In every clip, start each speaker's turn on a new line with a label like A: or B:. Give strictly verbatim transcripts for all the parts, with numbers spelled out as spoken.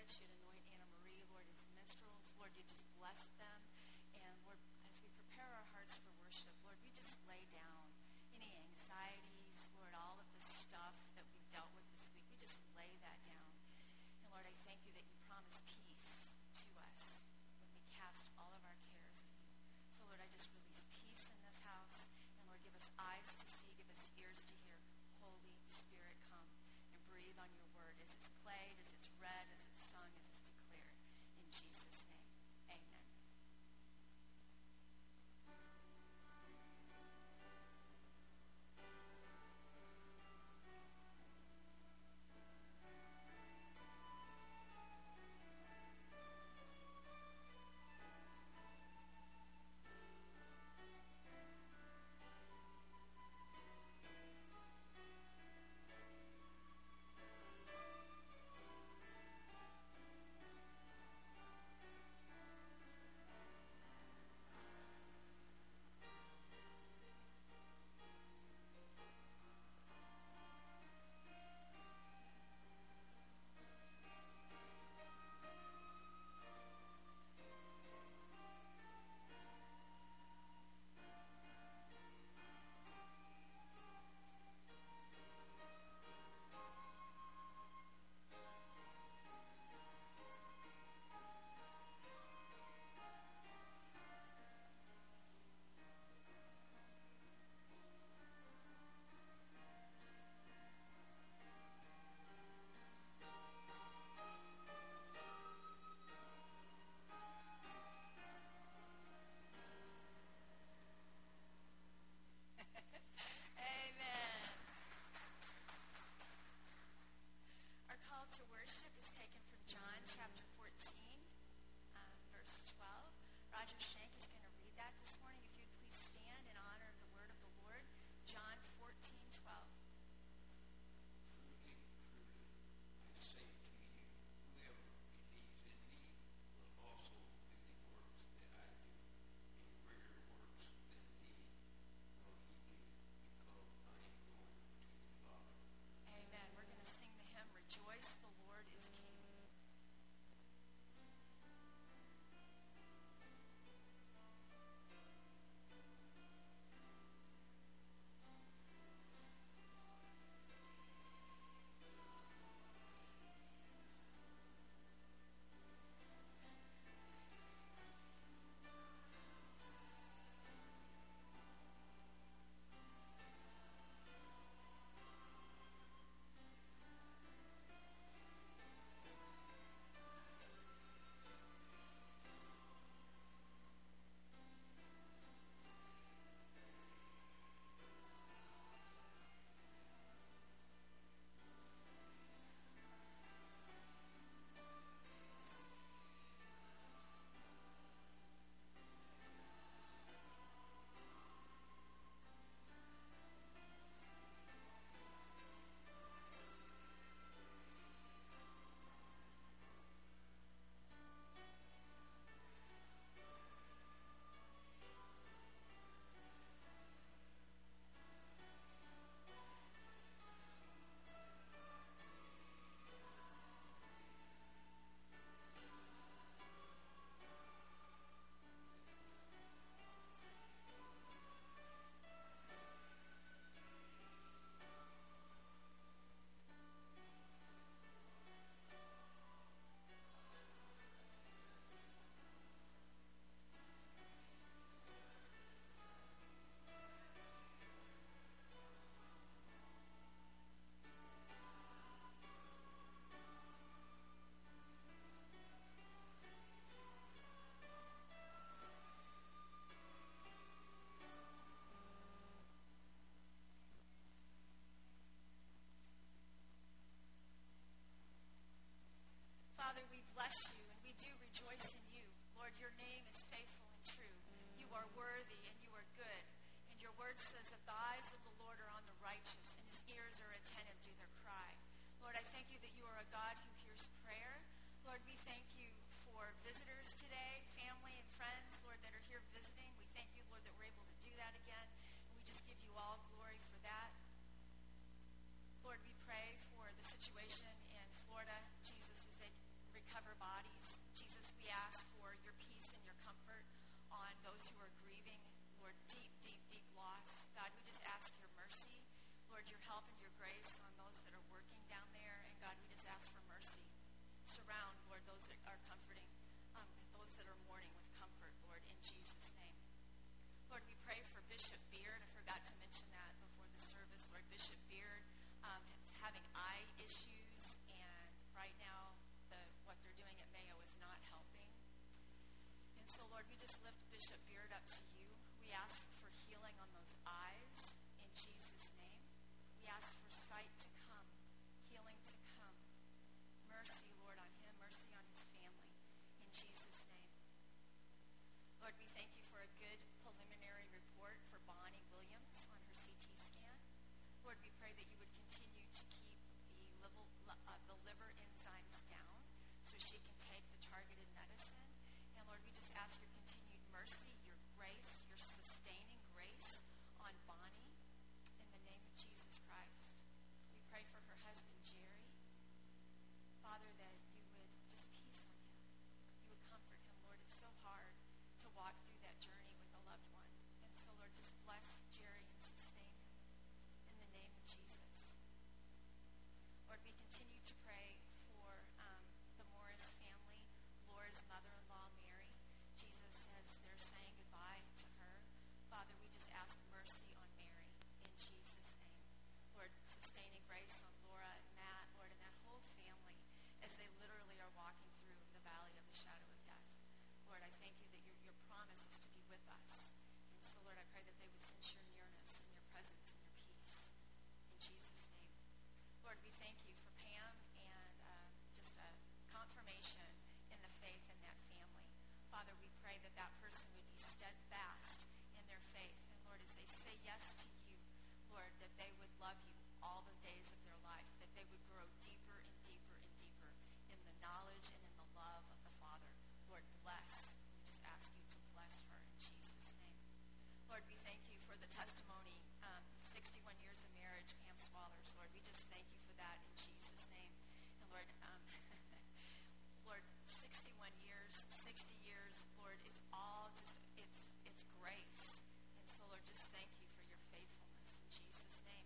A: that you'd anoint Anna Marie, Lord, as minstrels. Lord, you just bless them. And Lord, as we prepare our hearts for worship, Lord, we just lay down any anxieties, Lord, all of the stuff that we've dealt with this week. We just lay that down. And Lord, I thank you that you promise peace to us when we cast all of our cares on you. So Lord, I just release peace in this house. And Lord, give us eyes to see, give us ears to hear. Holy Spirit, come and breathe on your word as it's played, as it's read, as it's sung, as it's declared. In Jesus' name, amen. Father, we bless you and we do rejoice in you. Lord, your name is faithful and true. You are worthy and you are good. And your word says that the eyes of the Lord are on the righteous and his ears are attentive to their cry. Lord, I thank you that you are a God who hears prayer. Lord, we thank you for visitors today, family and friends, Lord, that are here visiting. We thank you, Lord, that we're able to do that again. And we just give you all glory for that. Lord, we pray for the situation in Florida, Jesus, as they recover Lord, your help and your grace on those that are working down there. And God, we just ask for mercy. Surround, Lord, those that are comforting, um, those that are mourning with comfort, Lord, in Jesus' name. Lord, we pray for Bishop Beard. I forgot to mention that before the service. Lord, Bishop Beard um, is having eye issues, and right now the what they're doing at Mayo is not helping. And so, Lord, we just lift Bishop Beard up to you. We ask for healing on those eyes in Jesus' name. We ask for sight to come, healing to come. Mercy, Lord, on him, mercy on his family, in Jesus' name. Lord, we thank you for a good preliminary report for Bonnie Williams on her C T scan. Lord, we pray that you would continue to keep the liver, uh, the liver enzymes down so she can take the targeted medicine. And Lord, we just ask your continued mercy, your grace, your sustaining grace on Bonnie in the name of Jesus Christ. We pray for her husband, Jerry. Father, that you would just peace on him. You would comfort him, Lord. It's so hard to walk through that journey with a loved one. And so, Lord, just bless Jerry and sustain him in the name of Jesus. Lord, we continue to pray for um, the Morris family, Laura's mother-in-law, Mary. Jesus says they're saying goodbye to her. Father, we just ask mercy on Mary in Jesus' name. Lord, sustaining grace on Laura and Matt, Lord, and that whole family as they literally are walking through the valley of the shadow of death. Lord, I thank you that your, your promise is to be with us. And so, Lord, I pray that they would sense your nearness and your presence and your peace. In Jesus' name. Lord, we thank you for Pam and uh, just a confirmation in the faith in that family. Father, we pray that that person would be steadfast in their faith. And Lord, as they say yes to you, Lord, that they would love you all the days of their life, that they would grow deeper and deeper and deeper in the knowledge and in the love of the Father. Lord, bless. We just ask you to bless her in Jesus' name. Lord, we thank you for the testimony, um, sixty-one years of marriage, Pam Swallers. Lord, we just thank you for that in Jesus' name. And Lord, um, Lord, sixty-one years, sixty years, Lord, it's all just, it's it's grace. And so, Lord, just thank you for your faithfulness in Jesus' name.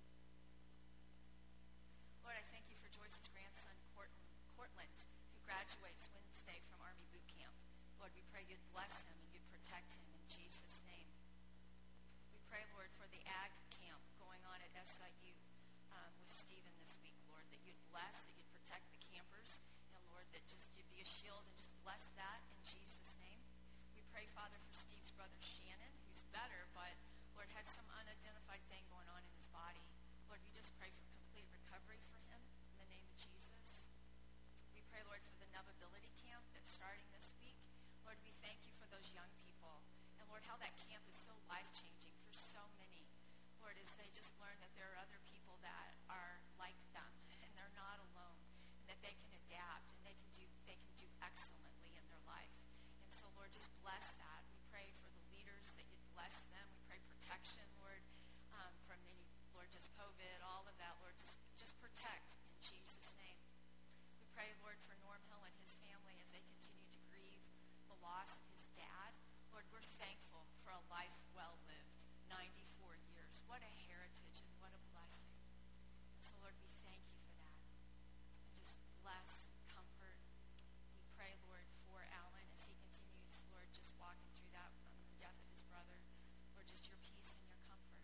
A: Lord, I thank you for Joyce's grandson, Cortland, Cortland, who graduates Wednesday from Army boot camp. Lord, we pray you'd bless him and you'd protect him in Jesus' name. We pray, Lord, for the ag camp going on at S I U um, with Stephen this week, Lord, that you'd bless, that you'd protect the campers, and Lord, that just you'd be a shield and just bless that in Jesus' name. We pray, Father, for Steve's brother Shannon, who's better, but Lord, had some unidentified thing going on in his body. Lord, we just pray for complete recovery for him in the name of Jesus. We pray, Lord, for the Navability Camp that's starting this week. Lord, we thank you for those young people. And Lord, how that camp is so life-changing for so many. Lord, as they just learn that there are other people that are like them and they're not alone, and that they can adapt and they can do they can do excellently in their life. And so, Lord, just bless that. We pray for the leaders that you'd bless them. We pray protection, Lord, um, from any, Lord, just COVID, all of that, Lord, just, just protect in Jesus' name. We pray, Lord, for Norm Hill and his family as they continue to grieve the loss of his dad. Lord, we're thankful for a life well lived, ninety-four years. What a heritage and what a blessing. So, Lord, we thank you for that. And just bless, comfort. We pray, Lord, for Alan as he continues, Lord, just walking through that from the death of his brother. Lord, just your peace and your comfort.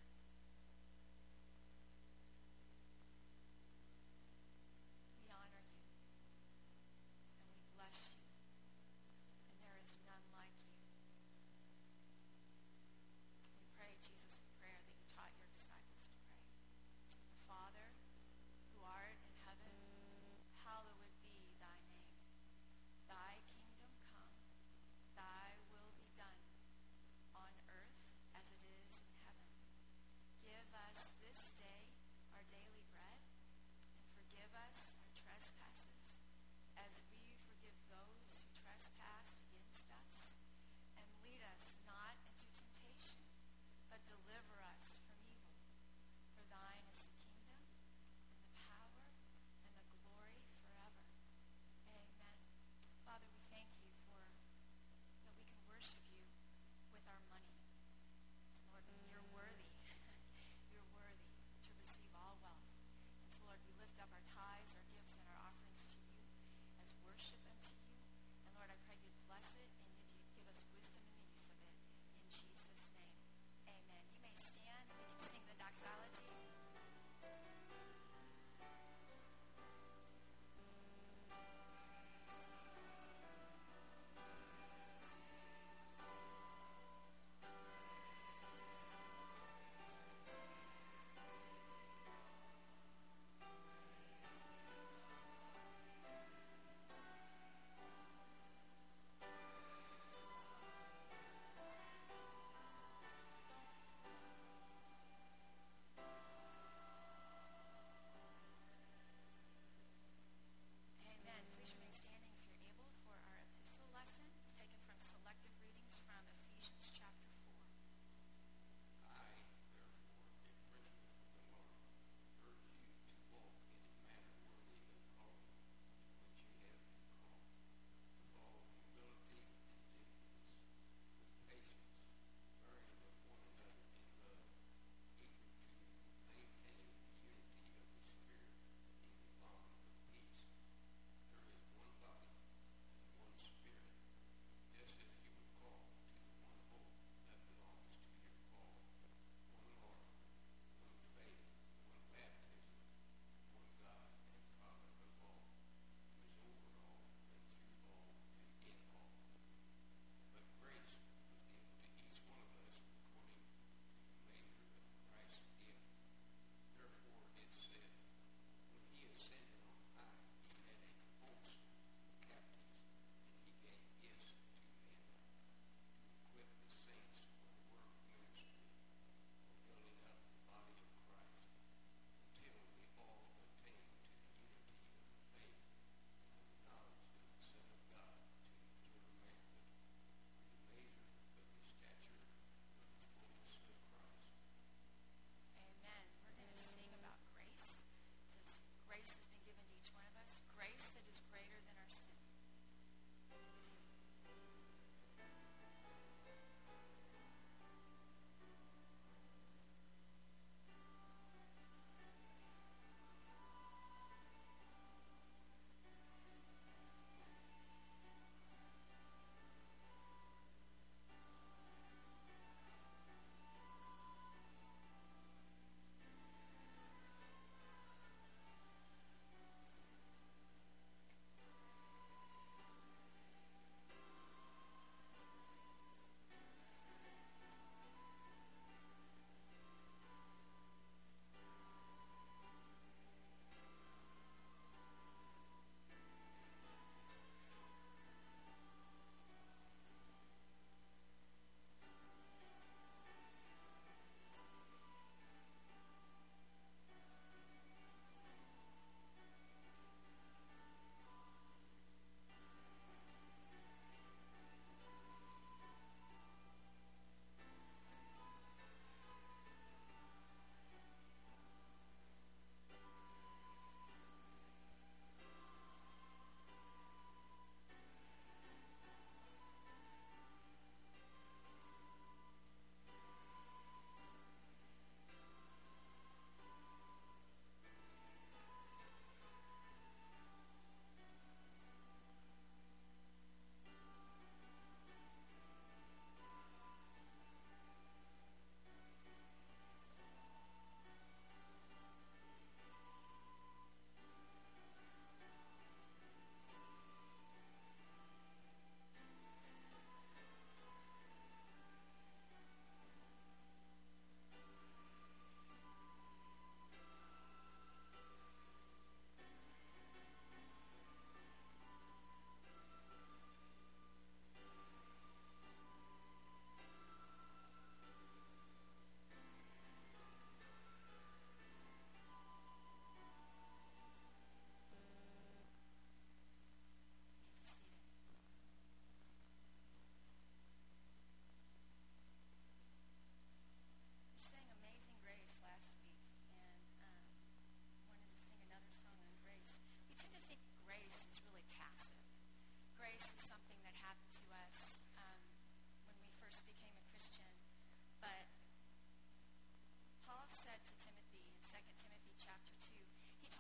A: We honor you and we bless you, and there is none like you. We pray,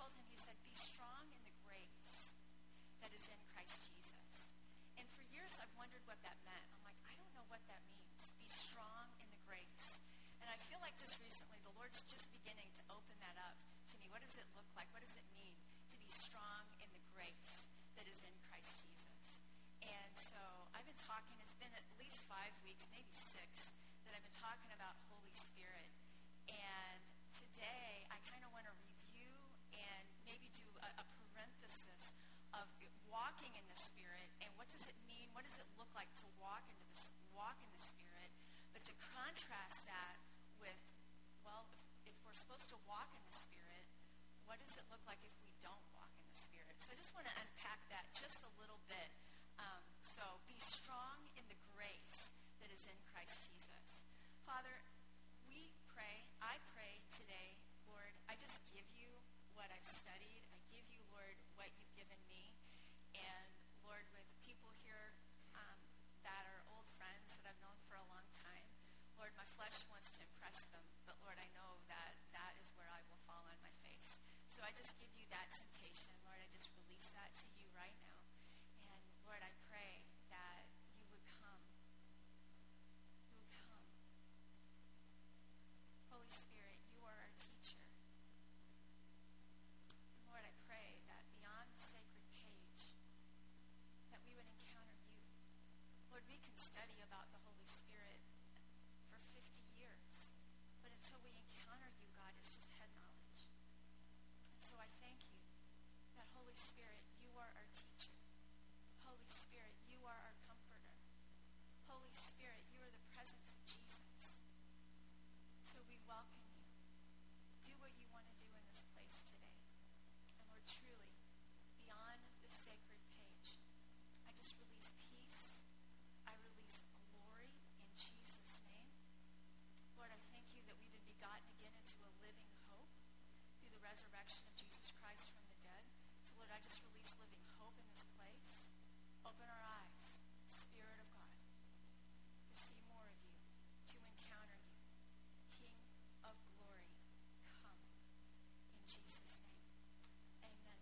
A: told him, he said, be strong in the grace that is in Christ Jesus. And for years I've wondered what that meant. I'm like, I don't know what that means. Be strong in the grace. And I feel like just recently the Lord's just beginning to open that up to me. What does it look like? What does it mean to be strong in the grace that is in Christ Jesus? And so I've been talking, it's been at least five weeks, maybe six, that I've been talking about Holy Spirit. And today I kind of want to review and maybe do a, a parenthesis of walking in the Spirit, and what does it mean? What does it look like to walk into this, walk in the Spirit? But to contrast that with, well, if, if we're supposed to walk in the Spirit, what does it look like if we don't walk in the Spirit? So I just want to unpack that just a little bit. Um, so be strong in the grace that is in Christ Jesus. Father, we pray, I pray today, Lord, I just give you what I've studied. I give you, Lord, what you've given me. And Lord, with people here um, that are old friends that I've known for a long time, Lord, my flesh wants to impress them, but Lord, I know that that is where I will fall on my face. So I just give you that temptation, Lord. I just release that to you right now. And Lord, I pray that you would come. You would come. Holy Spirit, you are our teacher. And Lord, I pray that beyond the sacred page, that we would encounter you. Lord, we can study about the Holy Spirit for fifty years, but until we encounter you, God, it's just head knowledge. And so I thank you that, Holy Spirit, you are our teacher. Holy Spirit, you are our comforter. Holy Spirit, you are the presence of Jesus. So we welcome you. Do what you want to do in this place today. And Lord, truly, beyond the sacred page, I just release peace. I release glory in Jesus' name. Lord, I thank you that we've been begotten again into a living hope through the resurrection of Jesus Christ from the dead. So Lord, I just release living hope in this place. Open our eyes, Spirit of God, to see more of you, to encounter you. King of glory, come in Jesus' name. Amen.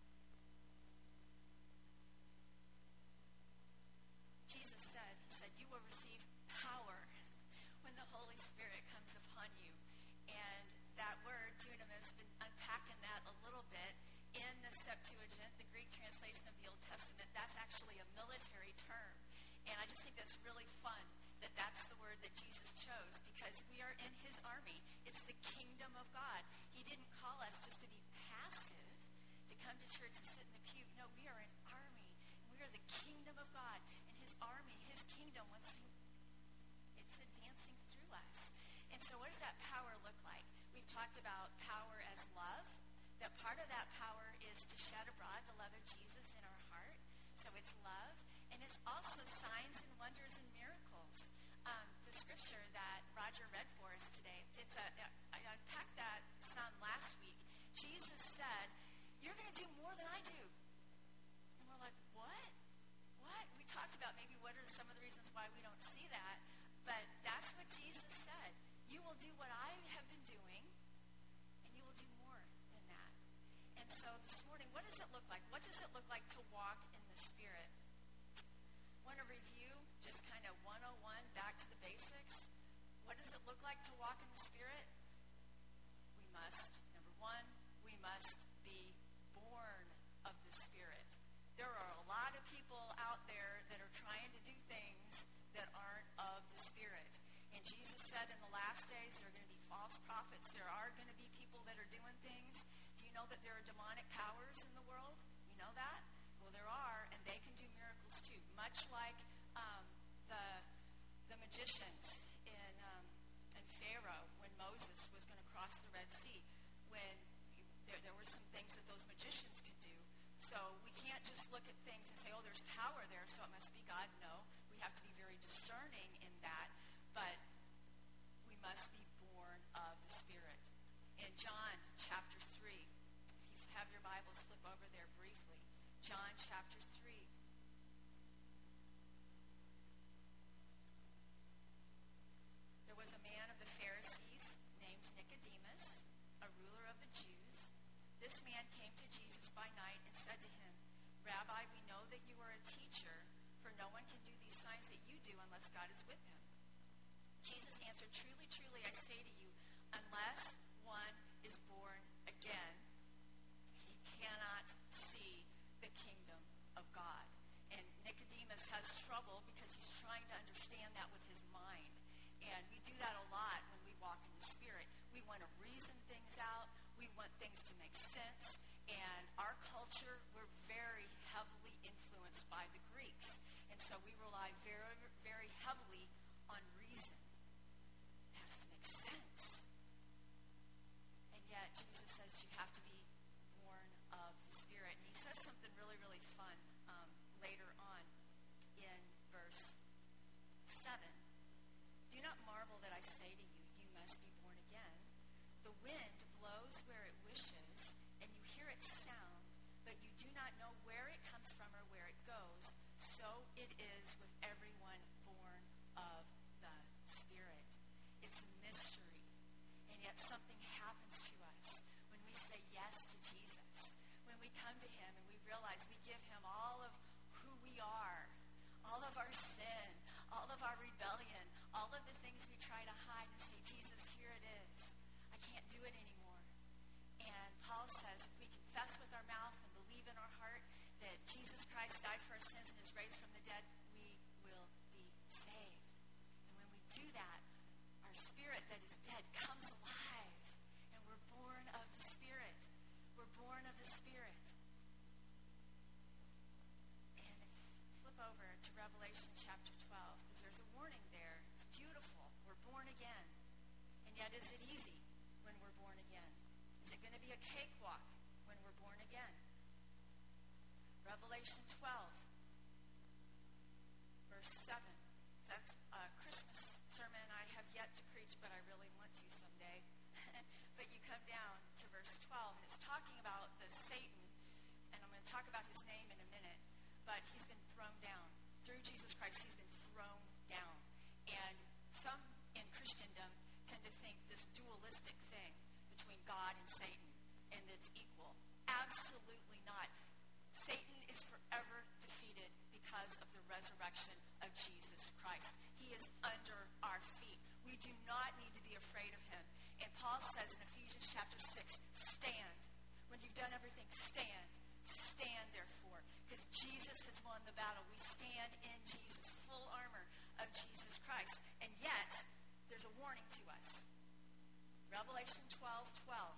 A: Jesus said, he said, you will receive power when the Holy Spirit comes upon you. And that word, dunamis, been unpacking that a little bit in the Septuagint, the Greek translation of the Old Testament. That's actually a military term. And I just think that's really fun that that's the word that Jesus chose, because we are in his army. It's the kingdom of God. He didn't call us just to be passive, to come to church and sit in the pew. No, we are an army. We are the kingdom of God. And his army, his kingdom, wants to, it's advancing through us. And so what does that power look like? We've talked about power as love. That part of that power is to shed abroad the love of Jesus in our heart. So it's love. And it's also signs and wonders and miracles. Um, the scripture that Roger read for us today, it's a, I unpacked that some last week. Jesus said, you're going to do more than I do. And we're like, what? What? We talked about maybe what are some of the reasons why we don't see that. But that's what Jesus said. You will do what I have been doing, and you will do more than that. And so this morning, what does it look like? What does it look like to walk in the Spirit? Want to review just kind of one oh one, back to the basics. What does it look like to walk in the Spirit? We must, number one, we must be born of the Spirit. There are a lot of people out there that are trying to do things that aren't of the Spirit. And Jesus said in the last days there are going to be false prophets. There are going to be people that are doing things. Do you know that there are demonic powers in the world? You know that? Well, there are, and they can do miracles too. Much like um, the the magicians in um, in Pharaoh when Moses was going to cross the Red Sea, when there there were some things that those magicians could do. So we can't just look at things and say, oh, there's power there, so it must be God. No, we have to be very discerning in that. But we must be born of the Spirit. In John chapter three, if you have your Bibles, flip over there briefly. John chapter three. There was a man of the Pharisees named Nicodemus, a ruler of the Jews. This man came to Jesus said to him, Rabbi, we know that you are a teacher, for no one can do these signs that you do unless God is with him. Jesus answered, truly, truly, I say to you, unless one is born again, he cannot see the kingdom of God. And Nicodemus has trouble because he's trying to understand that with his mind. And we do that a lot when we walk in the Spirit. We want to reason things out. We want things to make sense. And our culture, we're very heavily influenced by the Greeks. And so we rely very, very heavily on reason. It has to make sense. And yet Jesus says you have to be born of the Spirit. And he says something really, really fun um, later on in verse seven. Do not marvel that I say to you, you must be born again. The wind blows where it wishes, and you hear its sound, but you do not know where it comes from or where it goes. So it is with everyone born of the Spirit. It's a mystery, and yet something happens to us when we say yes to Jesus, when we come to him and we realize we give him all of who we are, all of our sin, all of our rebellion, all of the things we try to hide, and say, Jesus, here it is. I can't do it anymore. And Paul says, if we confess with our mouth and believe in our heart that Jesus Christ died for our sins and is raised from the dead, we will be saved. And when we do that, our spirit that is dead comes alive, and we're born of the Spirit. We're born of the Spirit. And flip over to Revelation chapter twelve, because there's a warning there. It's beautiful. We're born again. And yet, is it easy when we're born again? Is it going to be a cakewalk when we're born again? Revelation twelve, verse seven. That's a Christmas sermon I have yet to preach, but I really want to someday. But you come down to verse twelve, and it's talking about the Satan, and I'm going to talk about his name in a minute, but he's been thrown down. Through Jesus Christ, he's been thrown down. And some in Christendom tend to think this dualistic thing between God and Satan, and it's equal. Absolutely not. Satan is forever defeated because of the resurrection of Jesus Christ. He is under our feet. We do not need to be afraid of him. And Paul says in Ephesians chapter six, stand. When you've done everything, stand. Stand, therefore, because Jesus has won the battle. We stand in Jesus, full armor of Jesus Christ. And yet, there's a warning to us. Revelation twelve twelve.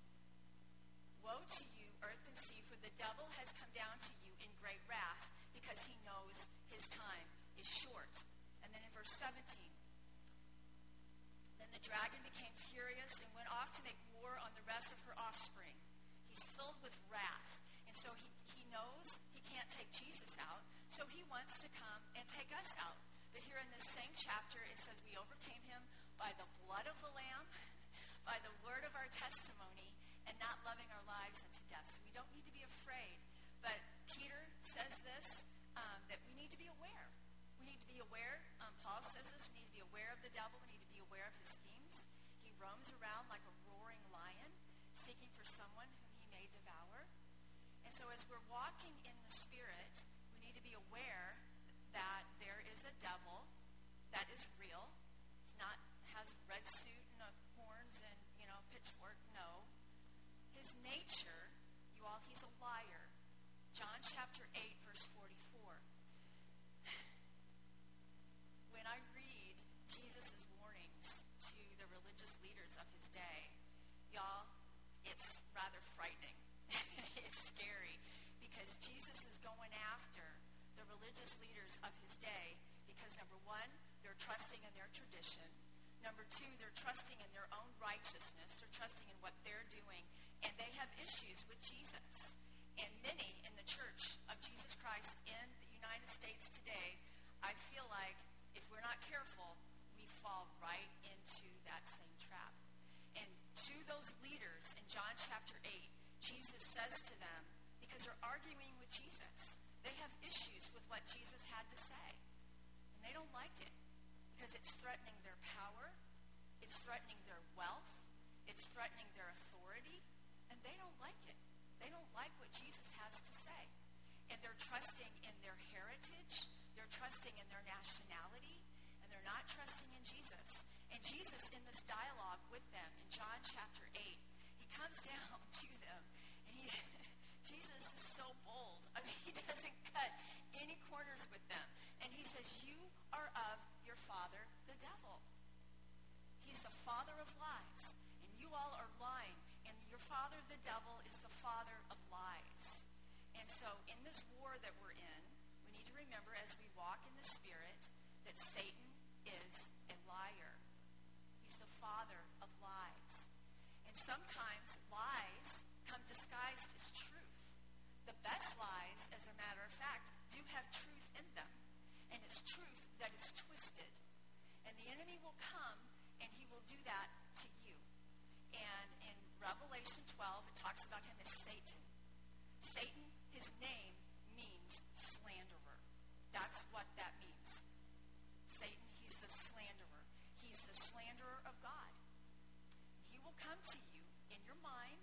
A: Woe to you, earth and sea, for the devil has come down to you in great wrath, because he knows his time is short. And then in verse seventeen, then the dragon became furious and went off to make war on the rest of her offspring. He's filled with wrath. And so he, he knows he can't take Jesus out, so he wants to come and take us out. But here in this same chapter, it says we overcame him by the blood of the Lamb, by the word of our testimony, and not loving our lives unto death. So we don't need to be afraid. But Peter says this, um, that we need to be aware. We need to be aware. Um, Paul says this. We need to be aware of the devil. We need to be aware of his schemes. He roams around like a roaring lion, seeking for someone whom he may devour. And so as we're walking in the Spirit, we need to be aware that there is a devil that is real. It's not has a red suit and a horns and, you know, pitchfork. No. His nature, you all, he's a liar. John chapter eight, verse forty-four. When I read Jesus' warnings to the religious leaders of his day, y'all, it's rather frightening. It's scary, because Jesus is going after the religious leaders of his day because, number one, they're trusting in their tradition. Number two, they're trusting in their own righteousness. They're trusting in what they're doing, and they have issues with Jesus. And many in the church of Jesus Christ in the United States today, I feel like if we're not careful, we fall right into that same trap. And to those leaders in John chapter eight, Jesus says to them, because they're arguing with Jesus, they have issues with what Jesus had to say. And they don't like it because it's threatening their power, it's threatening their wealth, it's threatening their authority, and they don't like it. They don't like what Jesus has to say. And they're trusting in their heritage, they're trusting in their nationality, and they're not trusting in Jesus. And Jesus, in this dialogue with them, in John chapter eight, he comes down to them, and he, Jesus is so bold. I mean, he doesn't cut any corners with them. And he says, you are of your father, the devil. He's the father of lies, and you all are lying. And your father, the devil, is the father of lies. And so in this war that we're in, we need to remember as we walk in the Spirit that Satan is a liar. He's the father of lies. And sometimes lies come disguised as truth. The best lies, as a matter of fact, do have truth in them. And it's truth that is twisted. And the enemy will come and he will do that to you. And in Revelation twelve, it talks about him as Satan. Satan, his name means slanderer. That's what that means. Satan, he's the slanderer. He's the slanderer of God. He will come to you in your mind.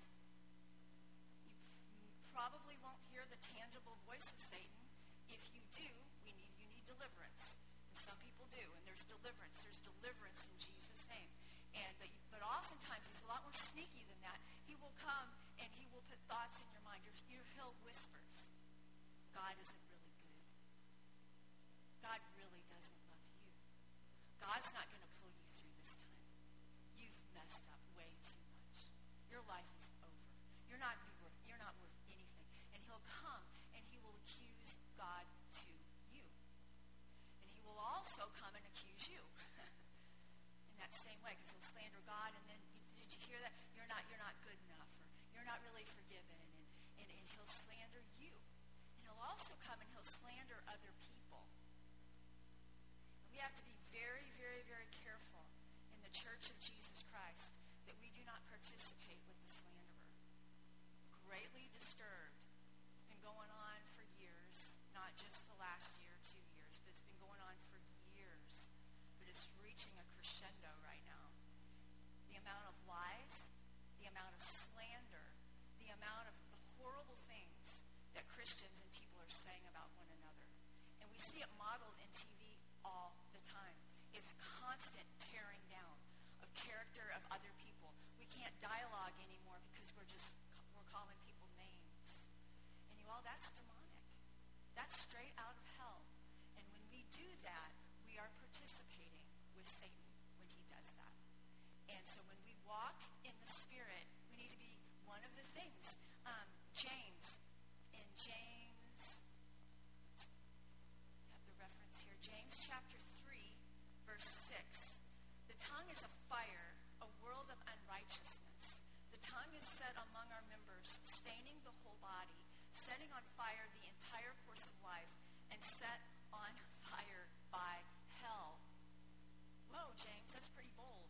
A: You probably won't hear the tangible voice of Satan. If you do, we need you need deliverance. And some people do, and there's deliverance. There's deliverance in Jesus' name. And but, but oftentimes he's a lot more sneaky than that. He will come and he will put thoughts in your mind. Your, your he'll whispers, God isn't really good. God really doesn't love you. God's not going to pull you through this time. You've messed up way too much. Your life is over. You're not worth, you're not worth anything. And he'll come and he will accuse God to you. And he will also come and accuse you in that same way, because he'll slander God. And then, did you hear that? You're not, you're not good enough, or you're not really forgiven. And, and, and he'll slander you. And he'll also come and he'll slander other people. And we have to be very, very, very careful in the Church of Jesus Christ that we do not participate with the slanderer. Greatly disturbed. It's been going on for years, not just the last year, two years, but it's been going on for years. But it's reaching a crescendo right now. The amount of lies, the amount of slander, the amount of the horrible things that Christians and people are saying about one another. And we see it modeled in T V all the time. It's constant tearing down of character of other people. We can't dialogue anymore because we're just, we're calling people names. And you all, that's demonic. That's straight out of hell. And when we do that, we are participating with Satan when he does that. And so when we walk in the Spirit, we need to be one of the things. Um, James, in James, you have the reference here, James chapter three, verse six. The tongue is a fire, a world of unrighteousness. The tongue is set among our members, staining the whole body, setting on fire the entire course of life, and set on fire by hell. Whoa, James, that's pretty bold.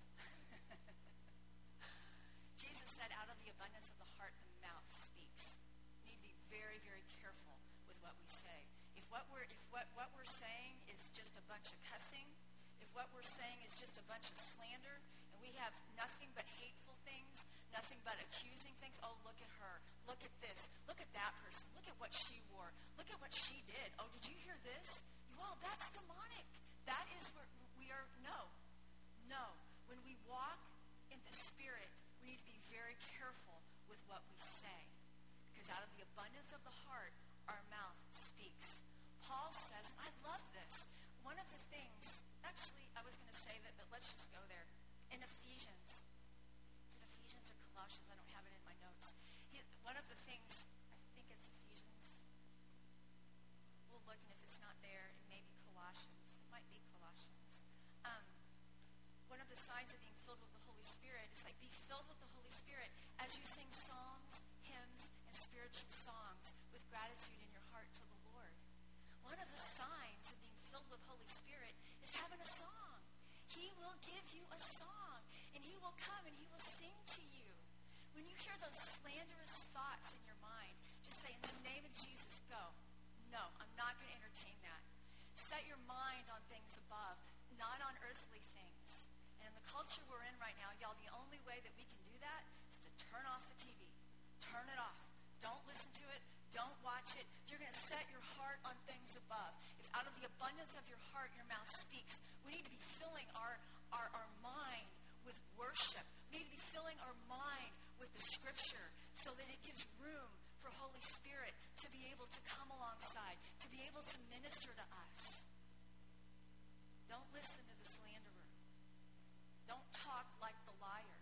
A: Jesus said, out of the abundance of the heart, the mouth speaks. We need to be very, very careful with what we say. If what we're, if what, what we're saying is just a bunch of cussing, if what we're saying is just a bunch of slander, and we have nothing but hateful things, nothing but accusing things, oh, look at her, look at this, look at that person, look at what she wore, look at what she did, oh, did you hear this? You all, that's demonic. That is where we are, no, no. When we walk in the Spirit, we need to be very careful with what we say, because out of the abundance of the heart, our mouth speaks. Paul says, and I love this, one of the things, actually, I was going to say that, but let's just go there. In Ephesians, is it Ephesians or Colossians? I don't have it in my notes. He, one of the things, I think it's Ephesians. We'll look, and if it's not there, it may be Colossians. It might be Colossians. Um, one of the signs of being filled with the Holy Spirit is like, be filled with the Holy Spirit as you sing psalms, hymns, and spiritual songs with gratitude in your heart to the Lord. One of the signs of being filled with Holy Spirit is having a song. He will give you a song, and he will come and he will sing to you. When you hear those slanderous thoughts in your mind, just say, in the name of Jesus, go. No, I'm not going to entertain that. Set your mind on things above, not on earthly things. And in the culture we're in right now, y'all, the only way that we can do that is to turn off the T V. Turn it off. Don't set your heart on things above. If out of the abundance of your heart your mouth speaks, we need to be filling our, our, our mind with worship. We need to be filling our mind with the scripture so that it gives room for Holy Spirit to be able to come alongside, to be able to minister to us. Don't listen to the slanderer. Don't talk like the liar.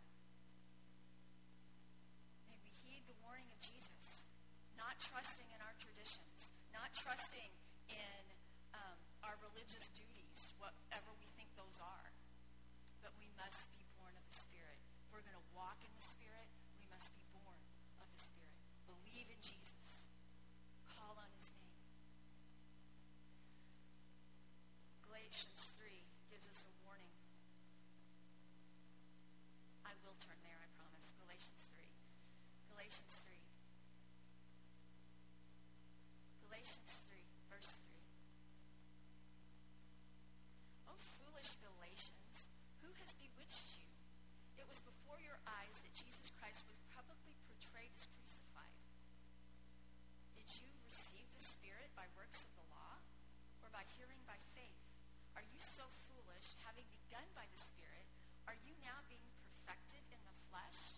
A: May we heed the warning of Jesus, not trusting in our traditions, not trusting in um, our religious duties, whatever we think those are. But we must be born of the Spirit. We're going to walk in the Spirit. We must be born of the Spirit. Believe in Jesus. Call on his name. Galatians three gives us a warning. I will turn there, I promise. Galatians three. Galatians three. Galatians three, verse three. O foolish Galatians, who has bewitched you? It was before your eyes that Jesus Christ was publicly portrayed as crucified. Did you receive the Spirit by works of the law, or by hearing by faith? Are you so foolish, having begun by the Spirit, are you now being perfected in the flesh?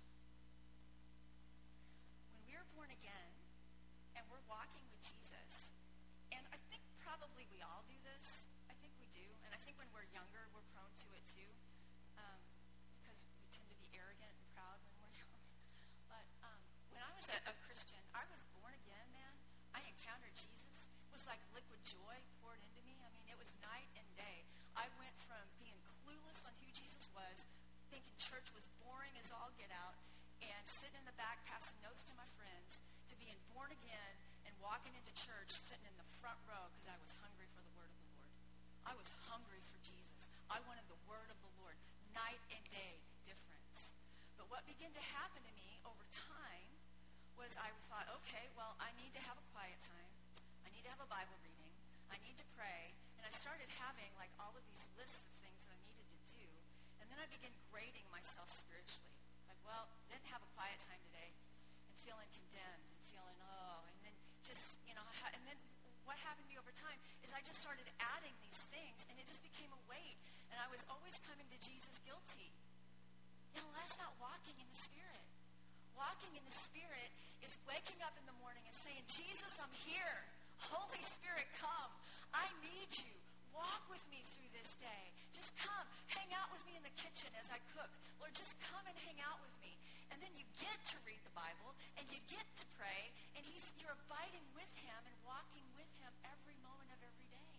A: When we are born again, and we're walking with Jesus, and I think probably we all do this. I think we do. And I think when we're younger, we're prone to it too, um, because we tend to be arrogant and proud when we're young. But um, when I was a, a Christian, I was born again, man. I encountered Jesus. It was like liquid joy poured into me. I mean, it was night and day. I went from being clueless on who Jesus was, thinking church was boring as all get out, and sitting in the back passing notes to my friends, to being born again and walking into church, sitting in the front row because I was hungry for the word of the Lord. I was hungry for Jesus. I wanted the word of the Lord. Night and day difference. But what began to happen to me over time was I thought, okay, well, I need to have a quiet time. I need to have a Bible reading. I need to pray. And I started having like all of these lists of things that I needed to do. And then I began grading myself spiritually. Like, well, didn't have a quiet time today, and feeling condemned and feeling, oh, and then just, you know, and then what happened to me over time is I just started adding these things, and it just became a weight, and I was always coming to Jesus guilty. You know, that's not walking in the Spirit. Walking in the Spirit is waking up in the morning and saying, Jesus, I'm here. Holy Spirit, come. I need you. Walk with me through this day. Just come. Hang out with me in the kitchen as I cook. Lord, just come and hang out with me. And then you get to read the Bible, and you get to pray, and he's you're abiding with him and walking with him every moment of every day.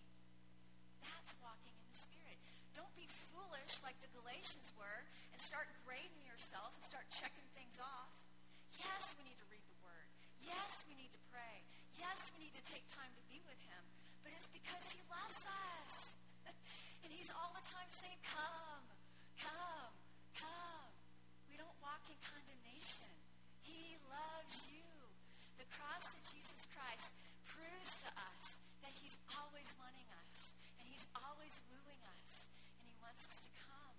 A: That's walking in the Spirit. Don't be foolish like the Galatians were and start grading yourself and start checking things off. Yes, we need to read the Word. Yes, we need to pray. Yes, we need to take time to be with him. But it's because he loves us. And he's all the time saying, come, come, come. We don't walk in condemnation. He loves you. The cross of Jesus Christ proves to us that he's always wanting us. And he's always wooing us. And he wants us to come.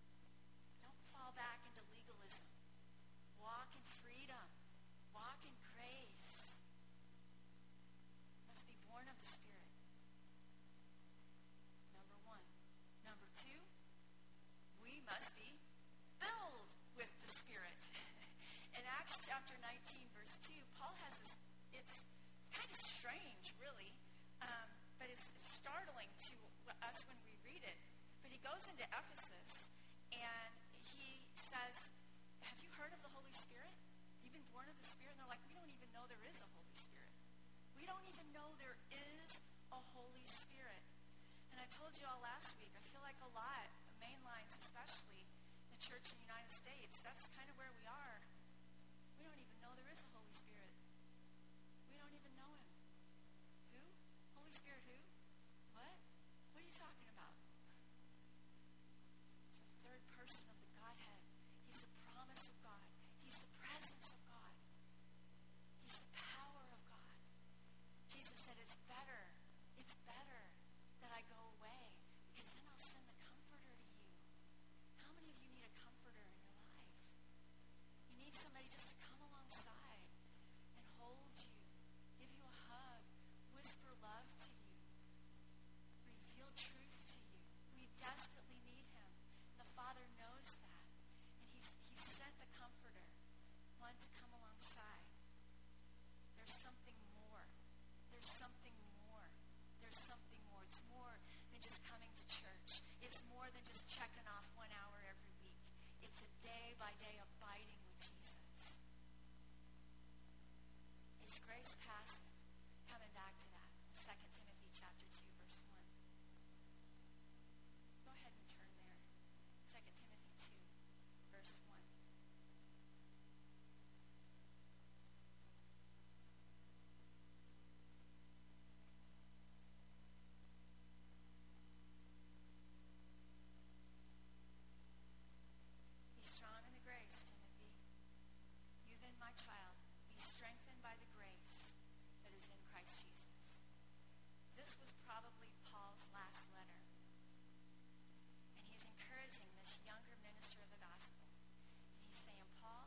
A: Don't fall back into legalism. Walk in freedom. Walk in grace. You must be born of the Spirit. Number one. Number two, we must be filled with the Spirit. In Acts chapter nineteen, verse two, Paul has this, it's kind of strange, really, um, but it's, it's startling to us when we read it. But he goes into Ephesus, and he says, have you heard of the Holy Spirit? You've been born of the Spirit? And they're like, we don't even know there is a Holy Spirit. We don't even know there is a Holy Spirit. And I told you all last week, I feel like a lot, the main lines especially, the church in the United States, that's kind of where we are. We don't even know there is a Holy Spirit. We don't even know him. Who? Holy Spirit who? What? What are you talking about? It's the third person of the Godhead. He's the promise of God. He's the presence of God. He's the power of God. Jesus said, it's better, it's better that I go away, because then I'll send the Comforter to you. How many of you need a Comforter in your life? You need by day abiding with Jesus. Is grace passive? Coming back to that, Second Timothy chapter two, verse one. Go ahead and turn there. Second Timothy two, verse one. Be strong in the grace, Timothy. You then, my child, be strengthened by the grace that is in Christ Jesus. This was probably Paul's last letter. And he's encouraging this younger minister of the gospel. And he's saying, Paul,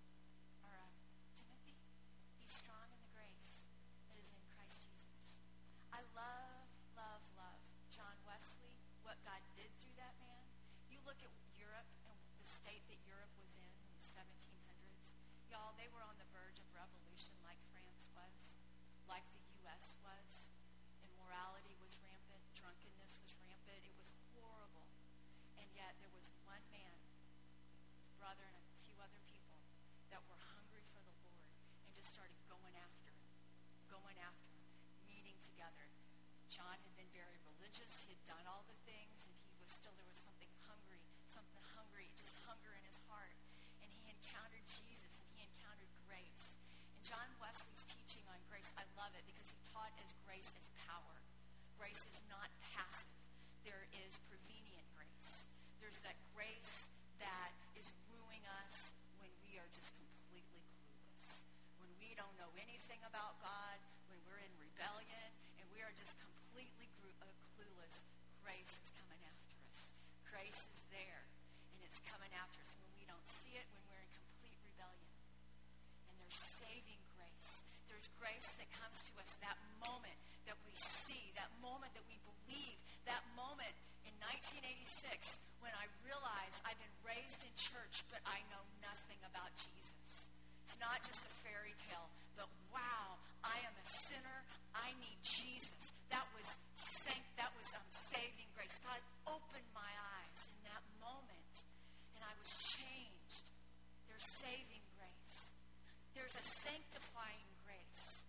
A: or uh, Timothy, be strong in the grace that is in Christ Jesus. I love, love, love John Wesley, what God did through that man. You look at Europe and the state that Europe was in in the seventeen hundreds. Y'all, they were on the verge of revolution like France was, like the U S was. Immorality was rampant. Drunkenness was rampant. It was horrible. And yet there was one man, his brother and a few other people, that were hungry for the Lord and just started going after him, going after him, meeting together. John had been very religious. He had done all the things, and he was still, there was something hungry, something hungry, just hunger in his heart. And he encountered Jesus, and he encountered grace. And John Wesley's teaching on grace, I love it because he taught as grace as power. Grace is not passive. There is prevenient grace. There's that grace that is wooing us when we are just completely clueless. When we don't know anything about God, when we're in rebellion, and we are just completely gru- uh, clueless, grace is coming after us. Grace is there, and it's coming after us when we don't see it, when we're in complete rebellion. And there's saving grace. There's grace that comes to us, that moment that we see, that moment that we believe, that moment in nineteen eighty-six when I realized I've been raised in church, but I know nothing about Jesus. It's not just a fairy tale, but wow, I am a sinner. I need Jesus. That was sanct, that was um, saving grace. God opened my eyes in that moment, and I was changed. There's saving grace. There's a sanctifying grace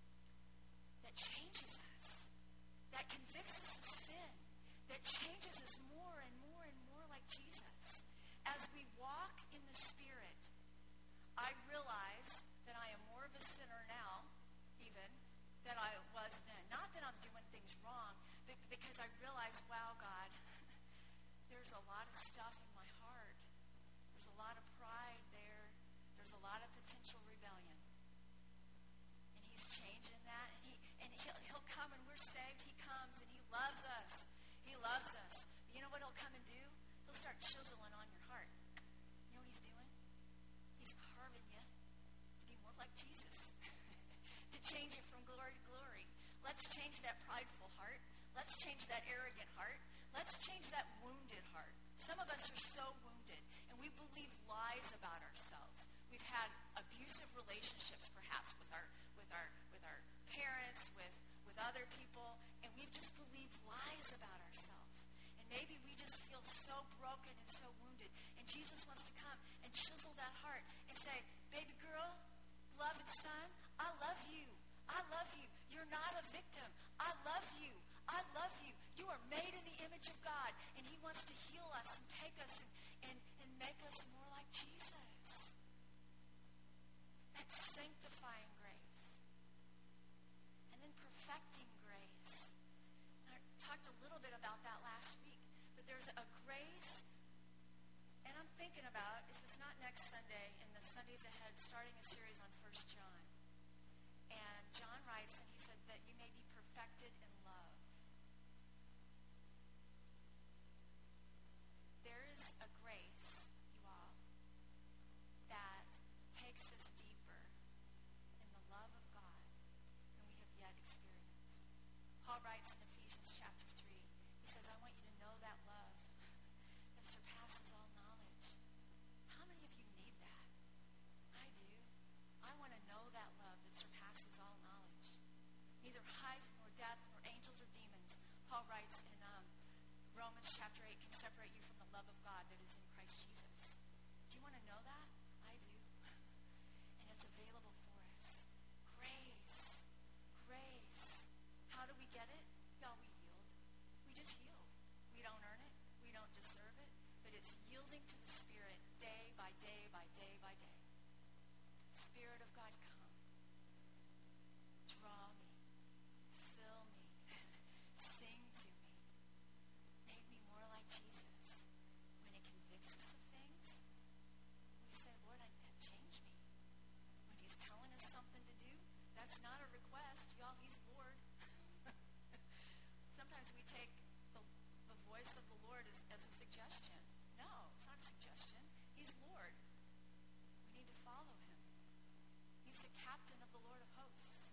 A: that changes us, that convicts us of sin, that changes us more and more and more like Jesus. As we walk in the Spirit, I realize that I am more of a sinner now, even, than I was then. Not that I'm doing things wrong, but because I realize, wow, God, there's a lot of stuff in my heart. There's a lot of pride there. There's a lot of potential rebellion. And he's changing that. And, he, and he'll, he'll come and we're saved. He comes and he loves us. He loves us. But you know what he'll come and do? He'll start chiseling on your heart. You know what he's doing? He's carving you to be more like Jesus. To change it from glory to glory. Let's change that prideful heart. Let's change that arrogant heart. Let's change that wounded heart. Some of us are so wounded, and we believe lies about ourselves. We've had abusive relationships, perhaps, with our with our with our parents, with with other people, and we've just believed lies about ourselves. And maybe we just feel so broken and so wounded. And Jesus wants to come and chisel that heart and say, baby girl, beloved son, I love you. I love you. You're not a victim. I love you. I love you. You are made in the image of God, and he wants to heal us and take us and, and, and make us more like Jesus. That's sanctifying grace. And then perfecting grace. I talked a little bit about that last week, but there's a grace, and I'm thinking about, if it's not next Sunday, in the Sundays ahead, starting a series on First John. And John writes, and he said that you may be perfected in love. There is a grace, you all, that takes us deeper in the love of God than we have yet experienced. Paul writes in Ephesians chapter three, he says, I want you to know that love that surpasses all knowledge. How many of you need that? I do. I want to know that love that surpasses all knowledge. Neither height nor depth nor angels or demons, Paul writes in um, Romans chapter eight, can separate you from the love of God that is in Christ Jesus. Do you want to know that? I do. And it's available for us. Grace. Grace. How do we get it? Y'all, we yield. We just yield. We don't earn it. We don't deserve it. But it's yielding to the Spirit day by day by day by day. Spirit of God, come. Draw me. Fill me. Sing to me. Make me more like Jesus. When he convicts us of things, we say, Lord, I, change me. When he's telling us something to do, that's not a request. Y'all, he's Lord. Sometimes we take the, the voice of the Lord as, as a suggestion. No, it's not a suggestion. He's Lord. We need to follow him. He's the captain of the Lord of hosts.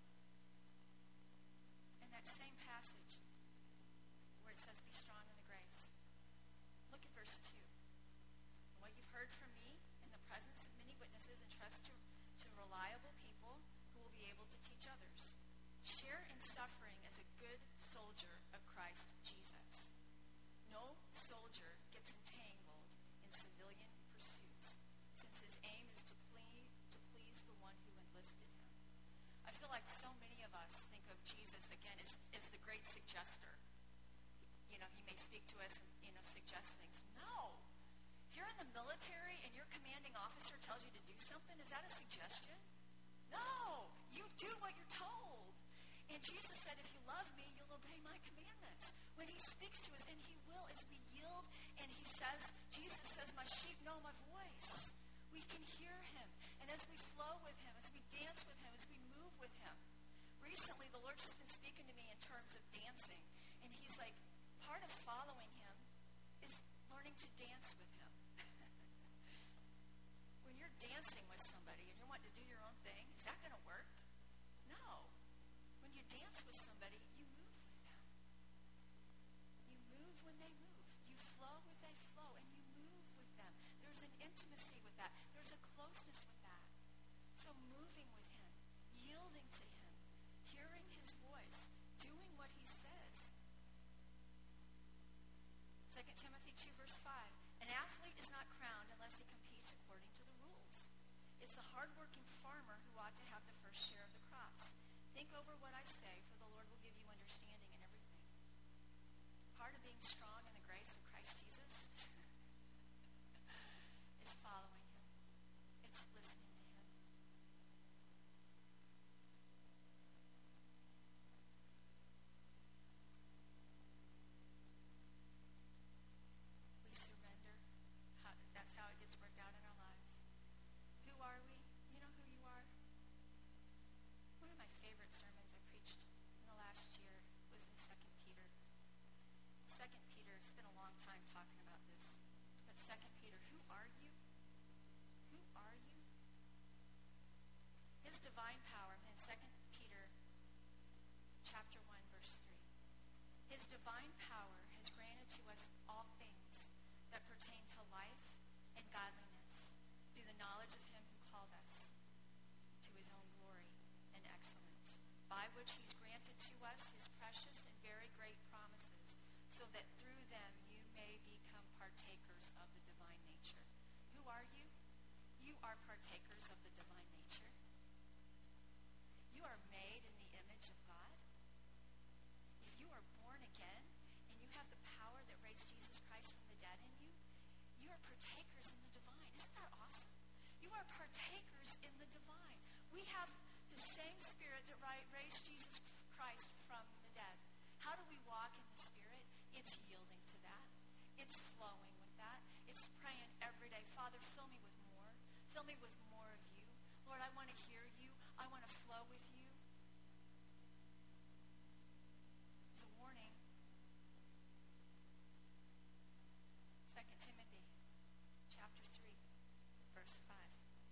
A: In that same passage where it says, be strong in the grace, look at verse two. What you've heard from me in the presence of many witnesses, entrust to, to reliable people who will be able to teach others. Share in suffering as a good soldier of Christ Jesus. No soldier gets entangled in civilian pursuits, since his aim is to please, to please the one who enlisted him. I feel like so many of us think of Jesus, again, as, as the great suggester. You know, he may speak to us and, you know, suggest things. No. If you're in the military and your commanding officer tells you to do something, is that a suggestion? No. You do what you're told. And Jesus said, if you love me, you'll obey my commandments. When he speaks to us, and he will, as we yield, and he says, Jesus says, my sheep know my voice. We can hear him. And as we flow with him, as we dance with him, as we move with him. Recently, the Lord's just been speaking to me in terms of dancing. And he's like, part of following him is learning to dance with him. When you're dancing with somebody and you're wanting to do your own thing, is that going to work? No. When you dance with somebody, you move with them. You move when they move. You flow when they flow, and you move with them. There's an intimacy with that. There's a closeness with that. So moving with him, yielding to him, hearing his voice, doing what he says. Second Timothy two, verse five. An athlete is not crowned unless he competes according to the rules. It's the hardworking farmer who ought to have the first share of the crops. Think over what I say, for the Lord will give you understanding in everything. Part of being strong in the grace of Christ Jesus is following him. It's listening to him. We surrender. How, that's how it gets worked out in our lives. Who are we? You know who you are? One of my favorite sermons I preached in the last year was in Second Peter. Second Peter, spent a long time talking about this. But Second Peter, who are you? Who are you? His divine power in Second Peter chapter one, verse three. His divine power has granted to us all things that pertain to life and godliness through the knowledge of him who called us to his own glory and excellence, by which he's granted to us his precious and very great promises, so that through them you may become partakers of the divine nature. Who are you? You are partakers of the divine nature. You are made in the image of God. If you are born again and you have the power that raised Jesus Christ from the dead in you, you are partakers in the divine. Isn't that awesome? You are partakers in the divine. We have the same Spirit that raised Jesus Christ from the dead. How do we walk in the Spirit? It's yielding to that. It's flowing with that. It's praying every day, Father, fill me with more. Fill me with more of you. Lord, I want to hear you. I want to flow with you. There's a warning. Second Timothy chapter three, verse five.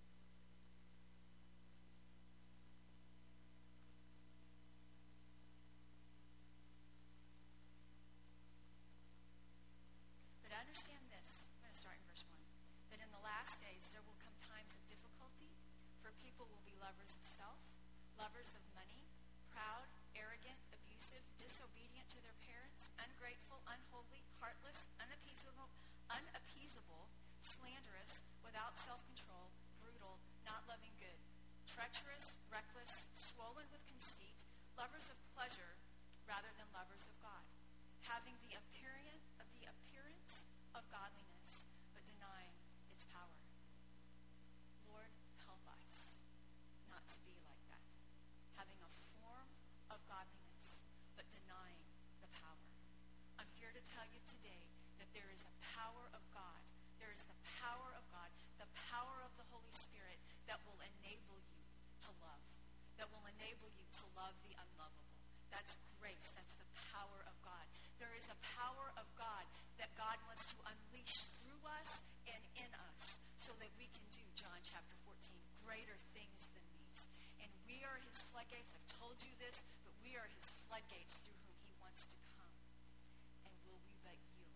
A: But understand this. I'm going to start in verse one. That in the last days there will come times of difficulty, for people will be lovers of self, lovers of money, proud, arrogant, abusive, disobedient to their parents, ungrateful, unholy, heartless, unappeasable, unappeasable, slanderous, without self-control, brutal, not loving good, treacherous, reckless, swollen with conceit, lovers of pleasure rather than lovers of God, having the appearance of the appearance of godliness, but denying its power. Lord, help us not to be like that, having a form of godliness, but denying the power. I'm here to tell you today that there is a power of God. There is the power of God, the power of the Holy Spirit that will enable you to love, that will enable you to love the unlovable. That's grace. That's the power of God. There is a power of God that God wants to unleash through us and in us so that we can do, John chapter fourteen, greater things than these. And we are his floodgates. I've told you this, but we are his floodgates through whom he wants to come. And will we but yield?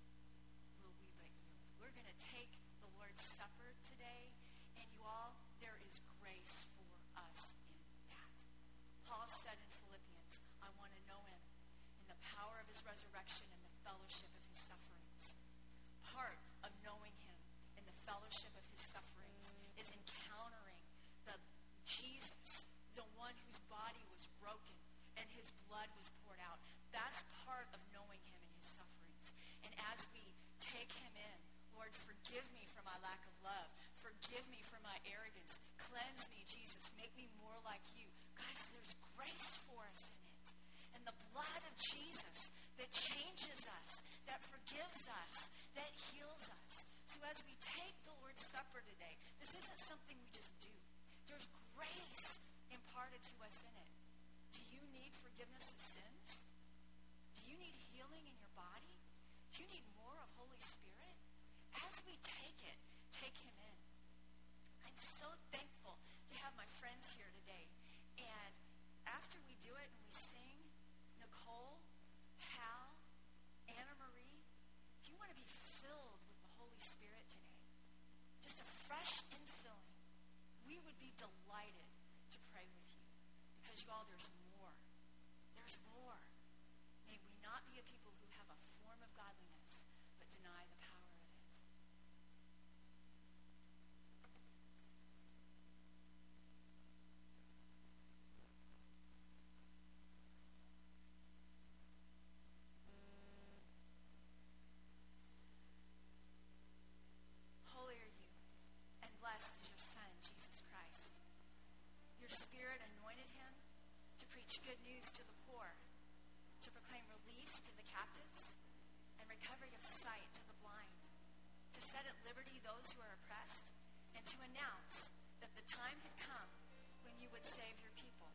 A: Will we but yield? We're going to take the Lord's Supper today, and you all, there is grace for us in that. Paul said in Philippians, I want to know him in the power of his resurrection and the fellowship of his sufferings. Part of knowing him in the fellowship of his sufferings is encountering the Jesus, the one whose body was broken and his blood was poured out. That's part of knowing him in his sufferings. And as we take him in, Lord, forgive me for my lack of love. Forgive me for my arrogance. Cleanse me, Jesus. Make me more like you. Guys, there's grace for us in it. And the blood of Jesus that changes us, that forgives us, that heals us. So as we take the Lord's Supper today, this isn't something we just do. There's grace imparted to us in it. Do you need forgiveness of sins? Do you need healing in your body? Do you need more of Holy Spirit? As we take it, take him in. I'm so thankful to have my friends here today. And after we do it and we sing, Nicole, Hal, Anna Marie, if you want to be filled with the Holy Spirit today, just a fresh infilling, we would be delighted to pray with you. Because you all, there's more. There's more. May we not be a people who have a form of godliness, but deny the power of it. Holy are you, and blessed is your Son, Jesus Christ. Your Spirit anointed him to preach good news to the poor, to proclaim release to the captives, and recovery of sight to the blind, to set at liberty those who are oppressed, and to announce that the time had come when you would save your people.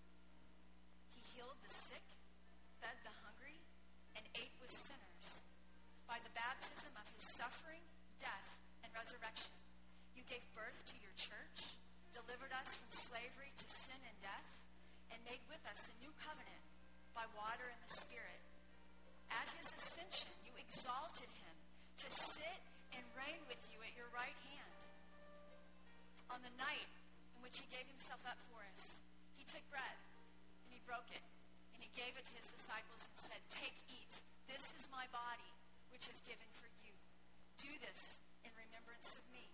A: He healed the sick, fed the hungry, and ate with sinners. By the baptism of his suffering, death, and resurrection, you gave birth to your church, delivered us from slavery to sin and death, and made with us a new covenant by water and the Spirit. At his ascension, you exalted him to sit and reign with you at your right hand. On the night in which he gave himself up for us, he took bread, and he broke it, and he gave it to his disciples and said, take, eat. This is my body, which is given for you. Do this in remembrance of me.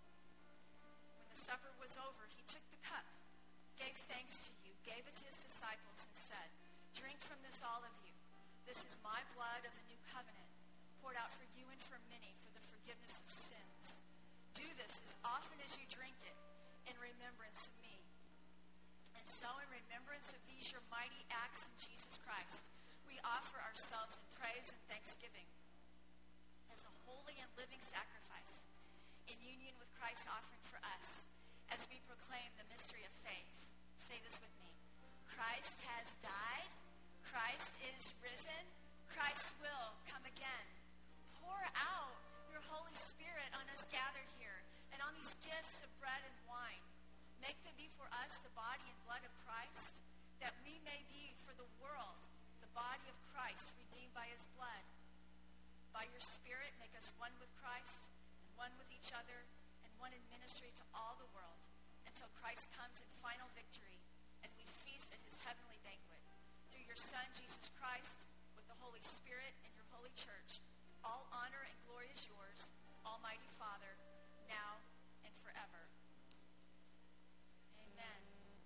A: When the supper was over, he took the cup, gave thanks to you, gave it to his disciples, and said, drink from this, all of you. This is my blood of the new covenant, poured out for you and for many for the forgiveness of sins. Do this as often as you drink it in remembrance of me. And so in remembrance of these your mighty acts in Jesus Christ, we offer ourselves in praise and thanksgiving as a holy and living sacrifice in union with Christ's offering for us as we proclaim the mystery of faith. Say this with me. Christ has died. Christ is risen. Christ will come again. Pour out your Holy Spirit on us gathered here and on these gifts of bread and wine. Make them be for us the body and blood of Christ, that we may be for the world the body of Christ redeemed by his blood. By your Spirit, make us one with Christ and one with each other and one in ministry to all the world until Christ comes in final victory and we feast at his heavenly banquet. Through your Son, Jesus Christ, with the Holy Spirit and your holy church, all honor and glory is yours Almighty Father, now and forever. Amen.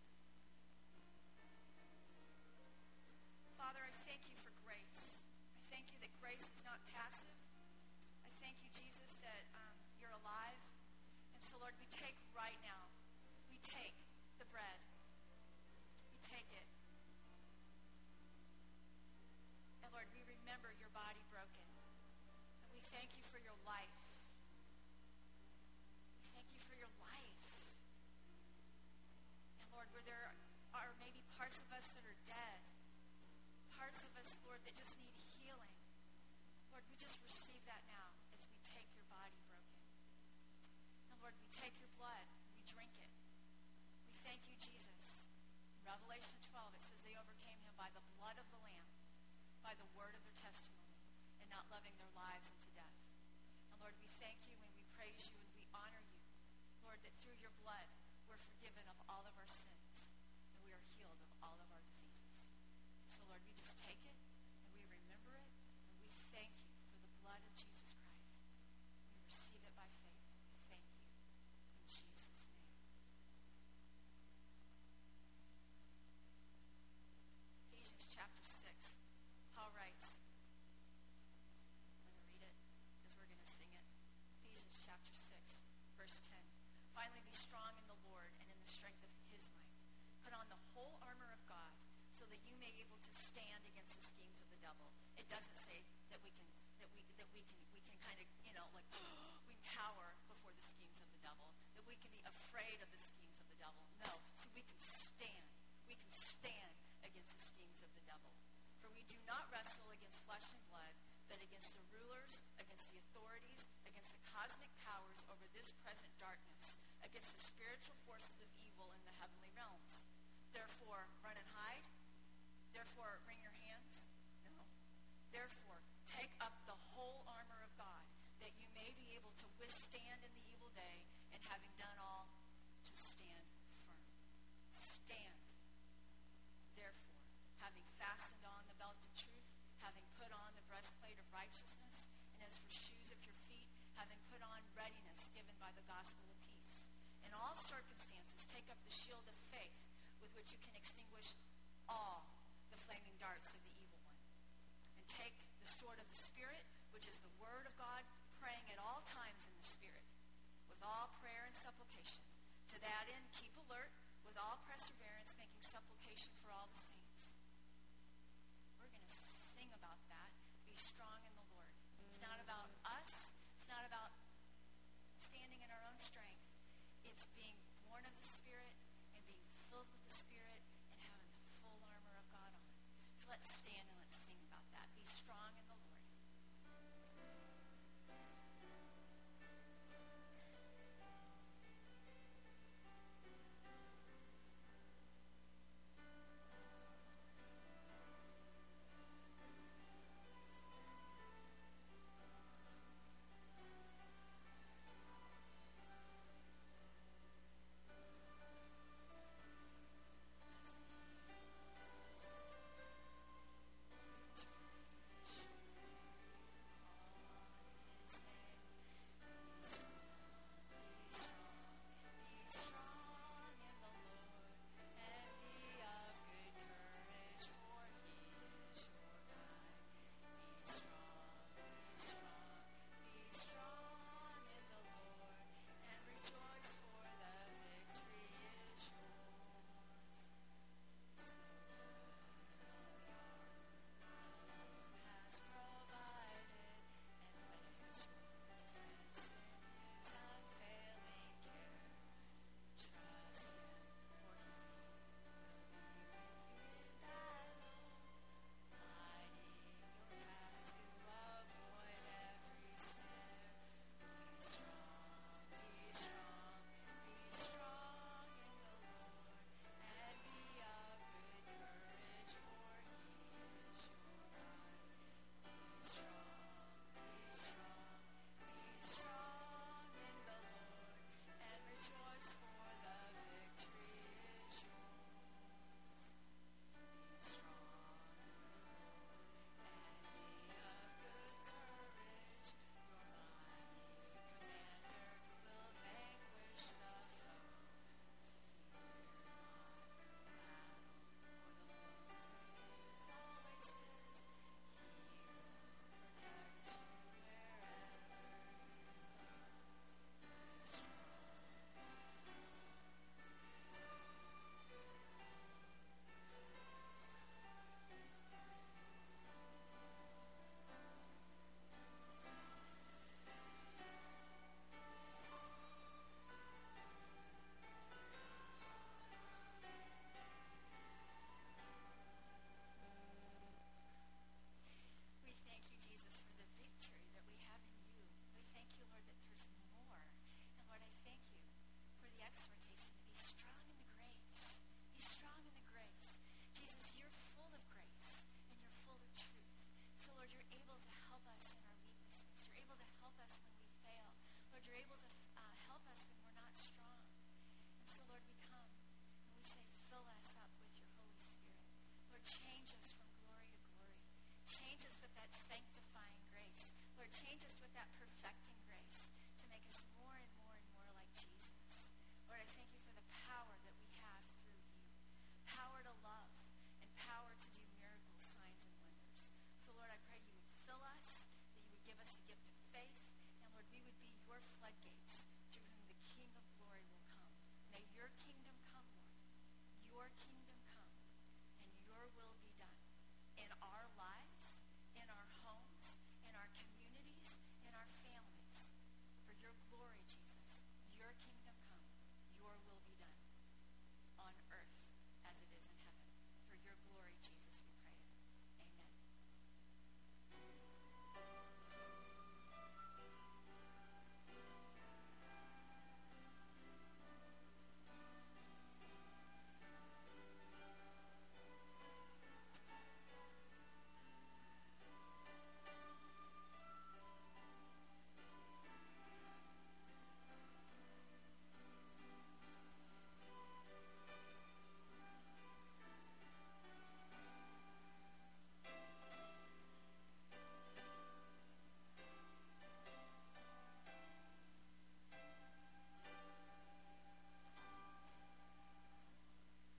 A: Father, I thank you for grace. I thank you that grace is not passive. I thank you, Jesus, that um, you're alive. And so, Lord, we take right now, we take the bread. We take it. And Lord, we remember your body broken. And we thank you for your life. We thank you for your life. And Lord, where there are maybe parts of us that are dead, parts of us, Lord, that just need healing, Lord, we just receive that now as we take your body broken. And Lord, we take your blood, we drink it. We thank you, Jesus. In Revelation twelve, it says they overcame him by the blood of the Lamb, by the word of their testimony, and not loving their lives unto death. And Lord, we thank you and we praise you and we honor you, Lord, that through your blood we're forgiven of all of our sins and we are healed of all of our diseases. And so, Lord, we just take it and we remember it and we thank you for the blood of Jesus Christ. We receive it by faith and we thank you in Jesus' name. Ephesians chapter six. Paul writes, I'm going to read it because we're going to sing it. Ephesians chapter six, verse ten. Finally, be strong in the Lord and in the strength of his might. Put on the whole armor of God so that you may be able to stand against the schemes of the devil. It doesn't say that we can that we that we can we can kind of, you know, like we cower before the schemes of the devil, that we can be afraid of the schemes of the devil. No, so we can stand. We can stand against the schemes of the devil. For we do not wrestle against flesh and blood, but against the rulers, against the authorities, against the cosmic powers over this present darkness, against the spiritual forces of evil in the heavenly realms. Therefore, run and hide. Therefore, wring your hands. No. Therefore, take up the whole armor of God, that you may be able to withstand in the evil day, and having done all, to stand firm. Stand. Therefore, having fastened on the belt of truth, having put on the breastplate of righteousness, and as for shoes of your feet, having put on readiness given by the gospel of peace. In all circumstances, take up the shield of faith, with which you can extinguish all the flaming darts of the evil one. And take the sword of the Spirit, which is the word of God, praying at all times in the Spirit, with all prayer and supplication. To that end, keep alert, with all perseverance, making supplication for all the saints. We're going to sing about that. Be strong in the Lord. It's not about us. It's not about standing in our own strength. It's being born of the Spirit,